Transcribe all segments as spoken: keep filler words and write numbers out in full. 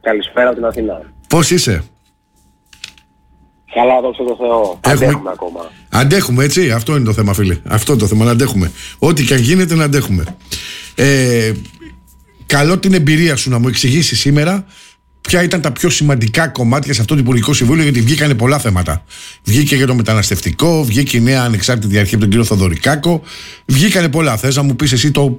Καλησπέρα από την Αθήνα. Πώς είσαι? Καλά, δόξα τω Θεώ. Έχουμε... Αντέχουμε ακόμα. Αντέχουμε, έτσι. Αυτό είναι το θέμα, φίλε. Αυτό είναι το θέμα, να αντέχουμε. Ό,τι και αν γίνεται, να αντέχουμε. Ε, καλό την εμπειρία σου να μου εξηγήσει σήμερα ποια ήταν τα πιο σημαντικά κομμάτια σε αυτό το Υπουργικό Συμβούλιο, γιατί βγήκανε πολλά θέματα. Βγήκε για το μεταναστευτικό, βγήκε η νέα ανεξάρτητη αρχή από τον κύριο Θοδωρικάκο. Βγήκανε πολλά. Θες να μου πεις εσύ το.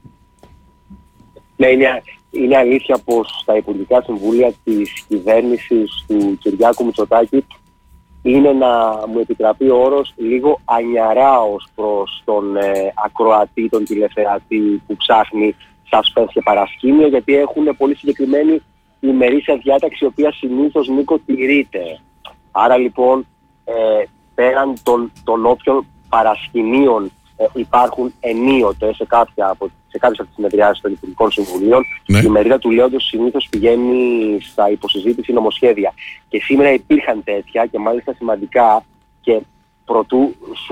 Ναι, είναι, είναι αλήθεια πως στα Υπουργικά Συμβούλια της κυβέρνησης του Κυριάκου Μητσοτάκη είναι, να μου επιτραπεί ο όρος, λίγο ανιαρά ως προς τον ε, ακροατή, τον τηλεθεατή που ψάχνει suspense και παρασκήνιο, γιατί έχουν πολύ συγκεκριμένη ημερήσια διάταξη, η οποία συνήθως, Νίκο, τηρείται. Άρα λοιπόν, ε, πέραν των, των όποιων παρασκηνίων ε, υπάρχουν ενίοτε σε, κάποια από, σε κάποιες από τις συνεδριάσεις των Υπουργικών Συμβουλίων, ναι. Η μερίδα του λέοντος συνήθως πηγαίνει στα υποσυζήτηση νομοσχέδια. Και σήμερα υπήρχαν τέτοια, και μάλιστα σημαντικά, και προτού σου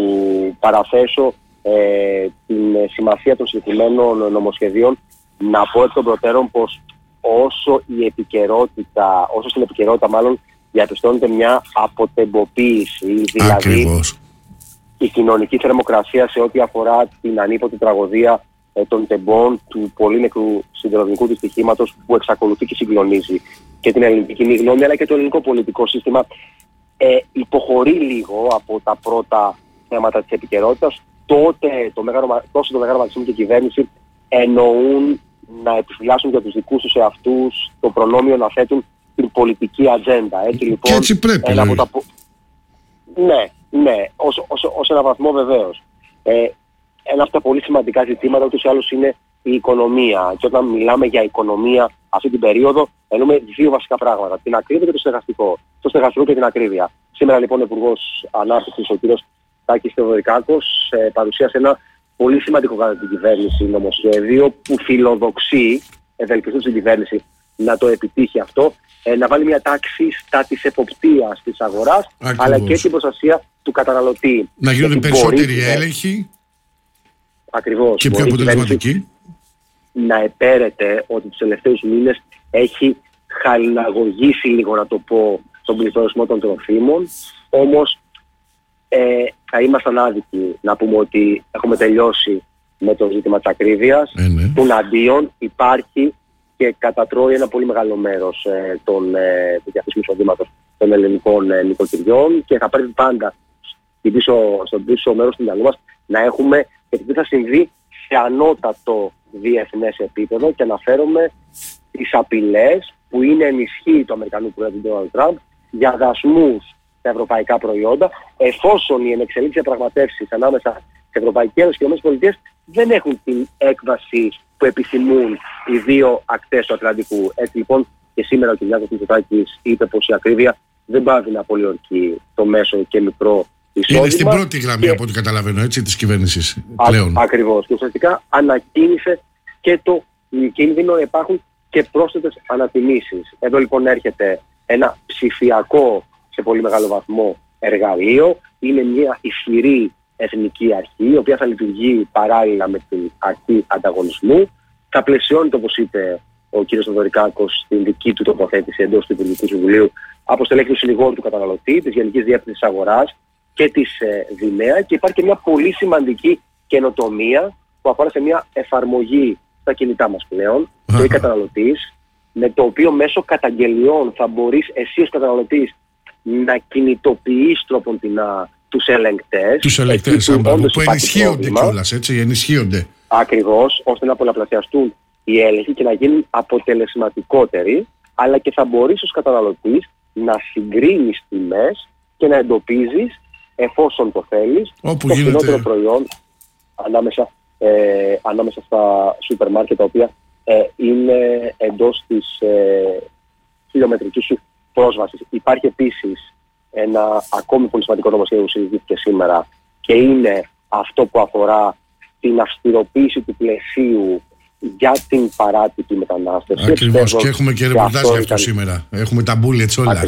παραθέσω ε, την σημασία των συγκεκριμένων νομοσχεδίων, να πω εκ των προτέρων πως όσο η επικαιρότητα, όσο στην επικαιρότητα μάλλον διαπιστώνεται μια αποτεμποποίηση, δηλαδή Ακριβώς. η κοινωνική θερμοκρασία σε ό,τι αφορά την ανίποτη τραγωδία ε, των τεμπών, του πολύ νεκρού σιδηροδρομικού δυστυχήματος, που εξακολουθεί και συγκλονίζει και την ελληνική κοινή γνώμη, αλλά και το ελληνικό πολιτικό σύστημα, ε, υποχωρεί λίγο από τα πρώτα θέματα της επικαιρότητας. Τότε το Μέγαρο, τόσο το Μέγαρο Μαξίμου και η κυβέρνηση εννοούν να επιφυλάσσουν για τους δικούς τους εαυτούς το προνόμιο να θέτουν την πολιτική ατζέντα. Έτσι λοιπόν, και έτσι πρέπει. Ένα από τα... Ναι, ναι, ως, ως, ως ένα βαθμό βεβαίως. Ε, ένα από τα πολύ σημαντικά ζητήματα ούτως ή άλλως είναι η οικονομία. Και όταν μιλάμε για οικονομία αυτή την περίοδο, εννοούμε δύο βασικά πράγματα. Την ακρίβεια και το στεγαστικό. Το στεγαστικό και την ακρίβεια. Σήμερα λοιπόν ο Υπουργός Ανάπτυξης, ο κ. Τάκης Θεοδωρικάκος, ε, παρουσίασε ένα πολύ σημαντικό κατά την κυβέρνηση νομοσχέδιο που φιλοδοξεί, ευελπιστώ στην κυβέρνηση να το επιτύχει αυτό, ε, να βάλει μια τάξη στα της εποπτείας της αγοράς, Ακριβώς. αλλά και την προστασία του καταναλωτή. Να γίνονται περισσότεροι έλεγχοι. Ακριβώς. Και πιο αποτελεσματικοί. Να επέρεται ότι τους τελευταίους μήνες έχει χαλιναγωγήσει, λίγο να το πω, τον πληθωρισμό των τροφίμων, όμως ε, θα ήμασταν άδικοι να πούμε ότι έχουμε τελειώσει με το ζήτημα της ακρίβειας. Ε, ναι. Τουναντίον υπάρχει και κατατρώει ένα πολύ μεγάλο μέρος ε, των, ε, του διαθέσιμου εισοδήματος των ελληνικών ε, νοικοκυριών, και θα πρέπει πάντα στην πίσω, στον πίσω μέρος του μυαλού μας να έχουμε και τι θα συμβεί σε ανώτατο διεθνές επίπεδο, και αναφέρομαι τις απειλές που είναι ενισχύει του Αμερικανού Πρόεδρου Ντόναλντ Τραμπ για δασμούς στα ευρωπαϊκά προϊόντα, εφόσον οι ενεξελίξεις διαπραγματεύσεις ανάμεσα σε Ευρωπαϊκή Ένωση και ΗΠΑ δεν έχουν την έκβαση που επιθυμούν οι δύο ακτές του Ατλαντικού. Έτσι λοιπόν και σήμερα ο Κυριάκος Μητσοτάκης είπε πως η ακρίβεια δεν πάβει να πολιορκεί το μέσο και μικρό εισόδημα. Είναι στην πρώτη γραμμή, και... από ό,τι καταλαβαίνω, έτσι, της κυβέρνησης πλέον. Α, ακριβώς. Και ουσιαστικά ανακοίνησε και το κίνδυνο να υπάρχουν και πρόσθετες ανατιμήσεις. Εδώ λοιπόν έρχεται ένα ψηφιακό σε πολύ μεγάλο βαθμό εργαλείο. Είναι μια ισχυρή εθνική αρχή, η οποία θα λειτουργεί παράλληλα με την αρχή ανταγωνισμού. Θα πλαισιώνεται, όπως είπε ο κ. Θοδωρικάκος, στην δική του τοποθέτηση εντός του Υπουργικού Συμβουλίου, από στελέχη του συνηγόρου του καταναλωτή, της Γενικής Διεύθυνσης Αγοράς και της ε, ΔΙΝΕΑ, και υπάρχει και μια πολύ σημαντική καινοτομία που αφορά σε μια εφαρμογή στα κινητά μας πλέον, το e-καταναλωτής, με το οποίο μέσω καταγγελιών θα μπορείς εσύ ως καταναλωτής να κινητοποιείς τροποντινά τους ελεγκτές. Τους ελεγκτές, που, που, που ενισχύονται κιόλας, έτσι, ενισχύονται. Ακριβώς, ώστε να πολλαπλασιαστούν οι έλεγχοι και να γίνουν αποτελεσματικότεροι, αλλά και θα μπορείς ως καταναλωτής να συγκρίνεις τιμές και να εντοπίζεις, εφόσον το θέλεις, Όπου το γίνεται... φθηνότερο προϊόν ανάμεσα, ε, ανάμεσα στα σούπερ μάρκετ, τα οποία ε, είναι εντός της ε, χιλιομετρικής σου πρόσβασης. Υπάρχει επίσης ένα ακόμη πολύ σημαντικό νομοσχέδιο που συζητήθηκε σήμερα, και είναι αυτό που αφορά την αυστηροποίηση του πλαισίου για την παράτυπη μετανάστευση. Ακριβώς, και έχουμε και ρεπορτάζ για αυτό ήταν... σήμερα. Έχουμε τα bullets όλα.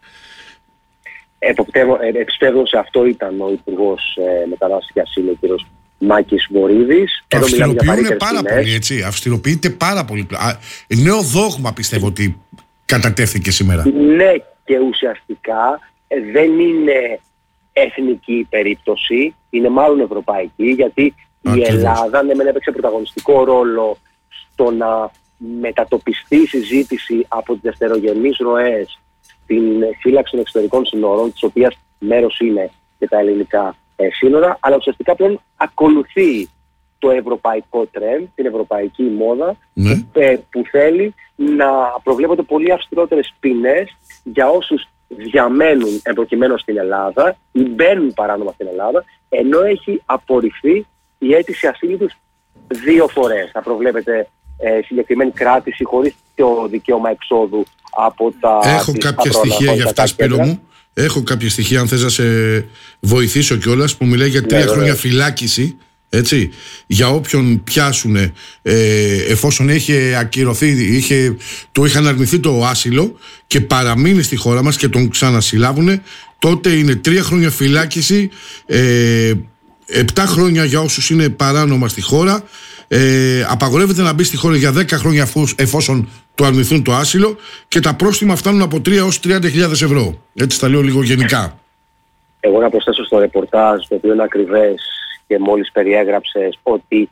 Επιστεύω σε αυτό ήταν ο Υπουργός ε, Μετανάστευση και Ασύλου, ο κ. Μάκης Βορίδης. Το αυστηροποιούν πάρα πολύ, έτσι. Αυστηροποιείται πάρα πολύ. Νέο δόγμα πιστεύω ότι κατατέθηκε σήμερα. Ναι, και ουσιαστικά δεν είναι εθνική περίπτωση, είναι μάλλον ευρωπαϊκή, γιατί Ακριβώς. η Ελλάδα ναι, μεν έπαιξε πρωταγωνιστικό ρόλο στο να μετατοπιστεί η συζήτηση από τις δευτερογενείς ροές στην φύλαξη των εξωτερικών συνόρων, της οποίας μέρος είναι και τα ελληνικά ε, σύνορα, αλλά ουσιαστικά πλέον ακολουθεί το ευρωπαϊκό τρend, την ευρωπαϊκή μόδα, ναι. που, ε, που θέλει να προβλέπονται πολύ αυστηρότερες ποινές για όσους διαμένουν εμπροκειμένως στην Ελλάδα ή μπαίνουν παράνομα στην Ελλάδα, ενώ έχει απορριφθεί η αίτηση ασύλου τους δύο φορές. Θα προβλέπεται ε, συγκεκριμένη κράτηση χωρίς το δικαίωμα εξόδου από τα... Έχω κάποια στοιχεία για αυτά, Σπύρο μου. Έχω κάποια στοιχεία, αν θες να σε βοηθήσω κιόλας, που μιλάει για τρία ναι, χρόνια ναι. φυλάκιση, έτσι, για όποιον πιάσουν ε, εφόσον είχε ακυρωθεί, είχε, το είχαν αρνηθεί το άσυλο και παραμείνει στη χώρα μας και τον ξανασυλλάβουν, τότε είναι τρία χρόνια φυλάκιση, ε, επτά χρόνια για όσους είναι παράνομα στη χώρα, ε, απαγορεύεται να μπει στη χώρα για δέκα χρόνια εφόσον το αρνηθούν το άσυλο, και τα πρόστιμα φτάνουν από τρία έως τριάντα χιλιάδες ευρώ. Έτσι τα λέω λίγο γενικά. Εγώ να προσθέσω στο ρεπορτάζ, το οποίο είναι ακριβές και μόλις περιέγραψες, ότι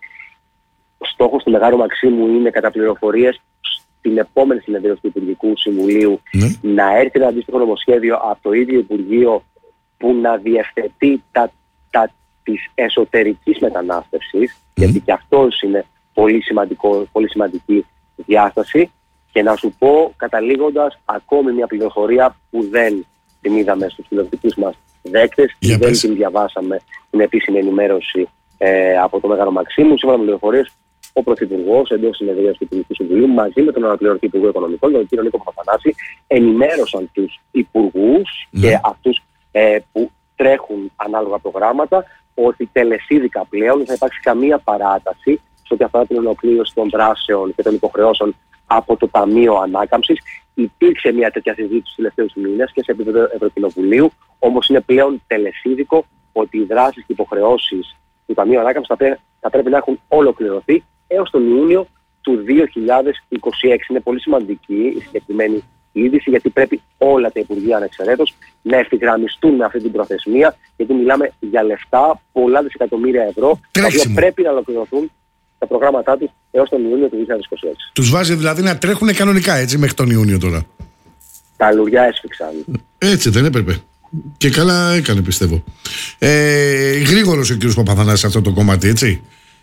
ο στόχος του Μεγάρου Μαξίμου είναι, κατά πληροφορίες, στην επόμενη συνεδρίαση του Υπουργικού Συμβουλίου ναι. να έρθει ένα αντίστοιχο νομοσχέδιο από το ίδιο Υπουργείο που να διευθετεί τα, τα της εσωτερικής μετανάστευσης, mm. γιατί και αυτό είναι πολύ, σημαντικό, πολύ σημαντική διάσταση. Και να σου πω, καταλήγοντας, ακόμη μια πληροφορία που δεν την είδαμε στους τηλεοπτικούς μας δέκτες, yeah, δεν την διαβάσαμε την επίσημη ενημέρωση ε, από το Μέγαρο Μαξίμου. Σύμφωνα με πληροφορίες, ο Πρωθυπουργός εντός συνεδρίας του Υπουργικού Συμβουλίου μαζί με τον αναπληρωτή Υπουργό Οικονομικών, τον κύριο Νίκο Παπαθανάση, ενημέρωσαν τους υπουργούς yeah. και αυτούς ε, που τρέχουν ανάλογα προγράμματα, ότι τελεσίδικα πλέον δεν θα υπάρξει καμία παράταση σε ό,τι αφορά την ολοκλήρωση των δράσεων και των υποχρεώσεων από το Ταμείο Ανάκαμψης. Υπήρξε μια τέτοια συζήτηση στους τελευταίους μήνες και σε επίπεδο Ευρωκοινοβουλίου, όμως είναι πλέον τελεσίδικο ότι οι δράσεις και υποχρεώσεις του Ταμείου Ανάκαμψης θα, πρέ, θα πρέπει να έχουν ολοκληρωθεί έως τον Ιούνιο του δύο χιλιάδες είκοσι έξι. Είναι πολύ σημαντική η συγκεκριμένη είδηση, γιατί πρέπει όλα τα Υπουργεία ανεξαιρέτως να ευθυγραμμιστούν με αυτή την προθεσμία, γιατί μιλάμε για λεφτά, πολλά δισεκατομμύρια ευρώ, τα οποία πρέπει να ολοκληρωθούν τα προγράμματά τους έως τον Ιούνιο του δύο χιλιάδες είκοσι έξι. Τους βάζει δηλαδή να τρέχουν κανονικά, έτσι, μέχρι τον Ιούνιο τώρα. Τα λουριά έσφιξαν. Έτσι δεν έπρεπε. Και καλά έκανε, πιστεύω. Ε, γρήγορος ο κ. Παπαθανάσης σε αυτό το κομμάτι, έτσι.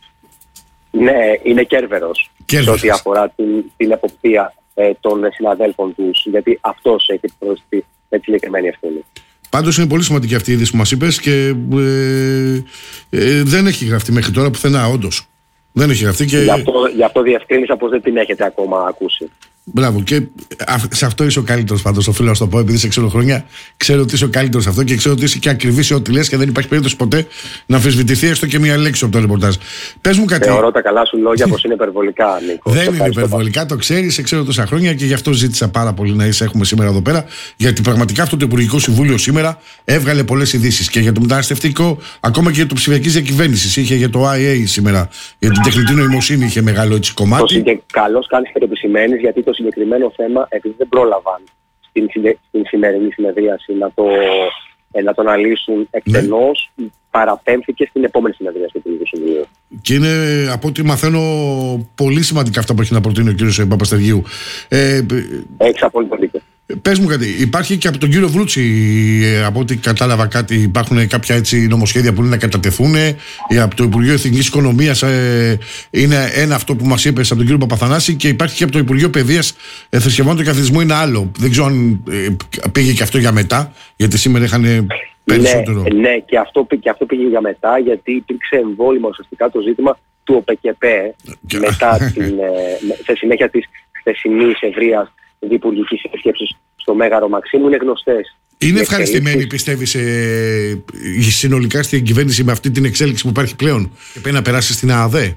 Ναι, είναι κέρβερος σε ό,τι αφορά την, την εποπτεία ε, των συναδέλφων τους, γιατί αυτός έχει προσθέσει με τη συγκεκριμένη ευθύνη. Πάντως είναι πολύ σημαντική αυτή η είδηση που μας είπες και ε, ε, δεν έχει γραφτεί μέχρι τώρα πουθενά, όντως. Δεν έχει γραφτεί και... Γι' αυτό, γι' αυτό διευκρίνησα πως δεν την έχετε ακόμα ακούσει. Μπράβο, και σε αυτό είσαι ο καλύτερος πάντως. Οφείλω να σου το πω, επειδή σε ξέρω χρόνια, ξέρω ότι είσαι ο καλύτερος σε αυτό και ξέρω ότι είσαι και ακριβής σε ό,τι λες και δεν υπάρχει περίπτωση ποτέ να αμφισβητηθεί έστω και μία λέξη από το ρεπορτάζ. Πες μου κάτι. Θεωρώ τα καλά σου λόγια πως είναι υπερβολικά, Νίκο. Δεν είναι υπερβολικά, το ξέρεις, σε ξέρω τόσα χρόνια και γι' αυτό ζήτησα πάρα πολύ να είσαι, έχουμε σήμερα εδώ πέρα. Γιατί πραγματικά αυτό το Υπουργικό Συμβούλιο σήμερα έβγαλε πολλές ειδήσεις και για το μεταναστευτικό, ακόμα και για το ψηφιακή διακυβέρνηση. Είχε για το άι έι σήμερα, για την τεχνητή νοημοσύνη είχε μεγάλο έτσι κομμάτι. Και καλώς κάνεις και το επισημαίνεις, γιατί το συγκεκριμένο θέμα, επειδή δεν πρόλαβαν στην, στην σημερινή συνεδρίαση να το, ε, να το αναλύσουν εκτενώς, ναι. παραπέμφθηκε στην επόμενη συνεδρίαση του Υπουργικού Συμβουλίου. Και είναι, από ό,τι μαθαίνω, πολύ σημαντικά αυτά που έχει να προτείνει ο κ. Παπαστεργίου. Ε, Έχεις απόλυτο δίκιο. Πες μου κάτι, υπάρχει και από τον κύριο Βρούτσι, από ό,τι κατάλαβα κάτι, υπάρχουν κάποια έτσι νομοσχέδια που είναι να κατατεθούν, από το Υπουργείο Εθνικής Οικονομίας ε, είναι ένα αυτό που μας είπες από τον κύριο Παπαθανάση, και υπάρχει και από το Υπουργείο Παιδείας ε, Θρησκευμάτων και Αθλητισμού είναι άλλο. Δεν ξέρω αν ε, πήγε και αυτό για μετά, γιατί σήμερα είχαν περισσότερο. Ναι, ναι και, αυτό, και αυτό πήγε για μετά, γιατί υπήρξε εμβόλυμα ουσιαστικά το ζήτημα του ΟΠΕΚΕΠΕ μετά την, ε, σε συνέχεια της χθεσινής ευρείας διπουργικής επισκέψης στο Μέγαρο Μαξίμου. Είναι γνωστές. Είναι ευχαριστημένοι, πιστεύεις, ε, συνολικά στην κυβέρνηση με αυτή την εξέλιξη που υπάρχει πλέον και πρέπει να περάσει στην ΑΑΔΕ?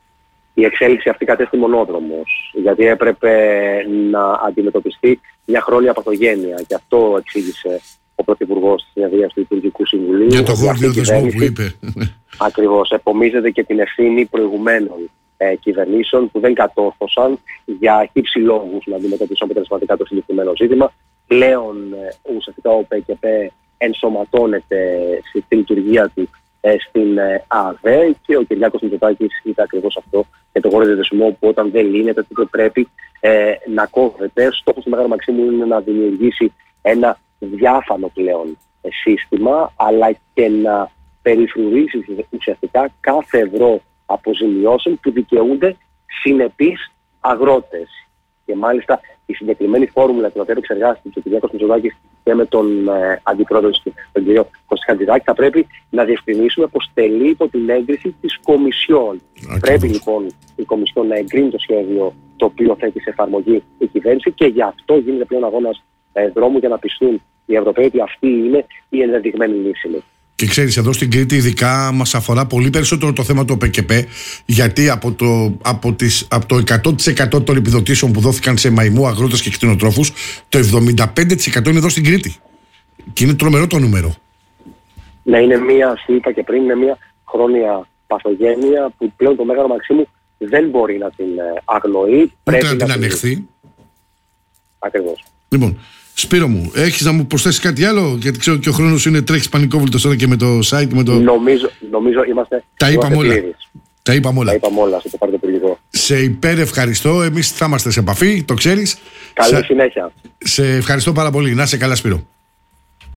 Η εξέλιξη αυτή κατέστη μονόδρομος, γιατί έπρεπε να αντιμετωπιστεί μια χρόνια παθογένεια, και αυτό εξήγησε ο Πρωθυπουργός της συνεδρίας του Υπουργικού Συμβουλίου. Για το γόρδιο δεσμό που είπε. Ακριβώς, επομίζεται και την ευθύνη προηγουμένων ε, κυβερνήσεων που δεν κατόρθωσαν για χύψη λόγους να αντιμετωπίσουν αποτελεσματικά το συγκεκριμένο ζήτημα. Πλέον ε, ουσιαστικά ο ΠΚΠ ενσωματώνεται στη λειτουργία του ε, στην ε, ΑΔΕ και ο Κυριάκος Μητσοτάκης είπε ακριβώς αυτό για το γόριο δεσμό που όταν δεν λύνεται τότε πρέπει ε, να κόβεται. Στόχος του Μέγαρου Μαξίμου είναι να δημιουργήσει ένα διάφανο πλέον ε, σύστημα, αλλά και να περιφρουρήσει ουσιαστικά κάθε ευρώ αποζημιώσεων που δικαιούνται συνεπείς αγρότες. Και μάλιστα η συγκεκριμένη φόρμουλα την οποία εξεργάστηκε ο Κυριάκος Μητσοτάκης και με τον ε, αντιπρόεδρο τον κύριο Κωστή Χατζηδάκη, θα πρέπει να διευκρινίσουμε πως τελεί υπό την έγκριση της Κομισιόν. Ακριβώς. Πρέπει λοιπόν η Κομισιόν να εγκρίνει το σχέδιο το οποίο θέτει σε εφαρμογή η κυβέρνηση και γι' αυτό γίνεται πλέον αγώνας ε, δρόμου για να πιστούν οι Ευρωπαίοι ότι αυτή είναι η ενδεδειγμένη λύση. Και ξέρεις, εδώ στην Κρήτη ειδικά μας αφορά πολύ περισσότερο το θέμα του ΠΚΠ, γιατί από το, από τις, από το εκατό τοις εκατό των επιδοτήσεων που δόθηκαν σε μαϊμού, αγρότες και κτηνοτρόφους, το εβδομήντα πέντε τοις εκατό είναι εδώ στην Κρήτη. Και είναι τρομερό το νούμερο. Ναι, είναι μία, σου είπα και πριν, είναι μία χρόνια παθογένεια που πλέον το Μέγαρο Μαξίμου δεν μπορεί να την αγνοεί. Ούτε πρέπει να την να ανεχθεί. Ακριβώς. Λοιπόν, Σπύρο μου, έχεις να μου προσθέσεις κάτι άλλο? Γιατί ξέρω και ο χρόνος είναι, τρέχεις πανικόβολτος τώρα και με το site. Με το... Νομίζω, νομίζω είμαστε. Τα είπαμε όλα. Τα είπαμε όλα. Τα είπαμε όλα στο Παρτοπουργικό. Σε υπερευχαριστώ. Εμείς θα είμαστε σε επαφή, το ξέρεις. Καλή σε... συνέχεια. Σε ευχαριστώ πάρα πολύ. Να είσαι καλά, Σπύρο.